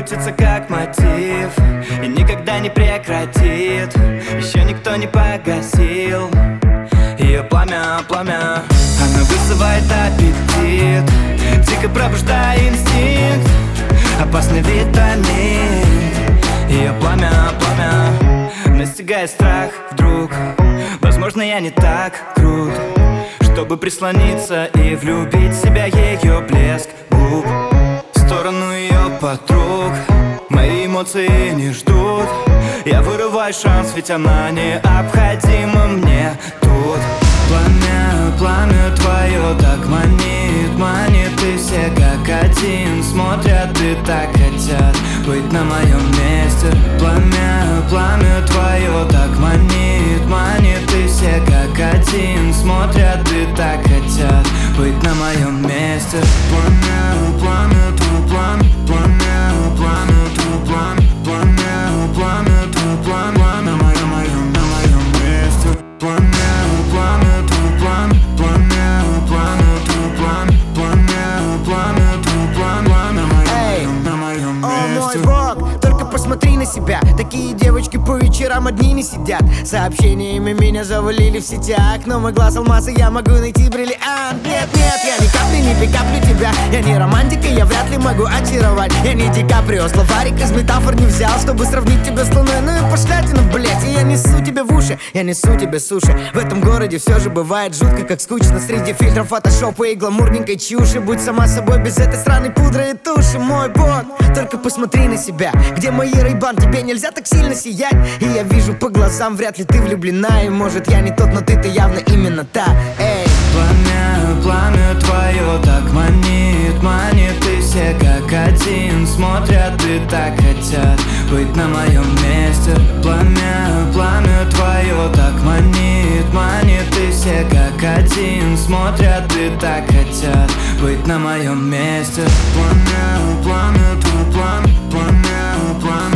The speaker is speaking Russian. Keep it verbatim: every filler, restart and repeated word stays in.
крутится как мотив и никогда не прекратит. Еще никто не погасил ее пламя, пламя. Она вызывает аппетит, дико пробуждая инстинкт, опасный витамин. Ее пламя, пламя настигает страх вдруг. Возможно, я не так крут, чтобы прислониться и влюбить в себя ее блеск губ. В сторону ее подруг мои эмоции не ждут. Я вырываю шанс, ведь она необходима мне тут. Пламя, пламя твое так манит, манит. И все как один смотрят и так хотят быть на моем месте. Пламя, пламя твое так манит, манит. И все как один смотрят и так хотят быть на моем месте. Пламя, пламя, твое пламя, пламя, пламя, твое пламя, пламя, пламя, твое пламя, пламя, мое, мое, на моем месте. Пламя, пламя, твое пламя, пламя, пламя, твое пламя, пламя, пламя, твое пламя, пламя, мое, на моем месте. О мой бог, только посмотри на себя. Такие девочки по вечерам одни не сидят. Сообщениями меня завалили в сетях, но мой глаз алмаза, я могу найти бриллиант. Нет, нет, я ни капли не пикаплю тебя. Я не романтика, я вряд ли могу очаровать. Я не Ди Каприо, словарик из метафор не взял, чтобы сравнить тебя с луной. Ну и пошлятина, блять, и я несу тебе в уши, я несу тебе суши. В этом городе все же бывает жутко, как скучно. Среди фильтров фотошопа и гламурненькой чуши. Будь сама собой без этой сраной пудры и туши. Мой бог, только посмотри на себя. Где мои рейбан, тебе нельзя так сильно сиять. И я вижу по глазам, вряд ли ты влюблена. И может я не тот, но ты-то явно именно та. Эй. Пламя, пламя твое так манит, манит. И все как один смотрят и так хотят быть на моем месте. Пламя, пламя твое так манит, манит. И все как один смотрят и так хотят быть на моем месте. Пламя, пламя, твое пламя, пламя, пламя.